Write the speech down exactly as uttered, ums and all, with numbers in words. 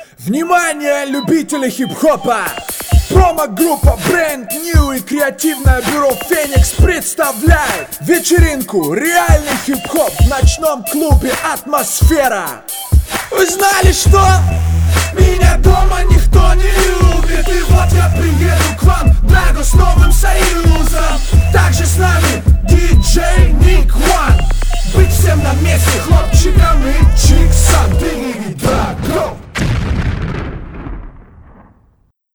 Внимание, любители хип-хопа! Промо-группа Brand New и креативное бюро Феникс представляет вечеринку «Реальный хип-хоп» в ночном клубе «Атмосфера». Вы знали, что меня дома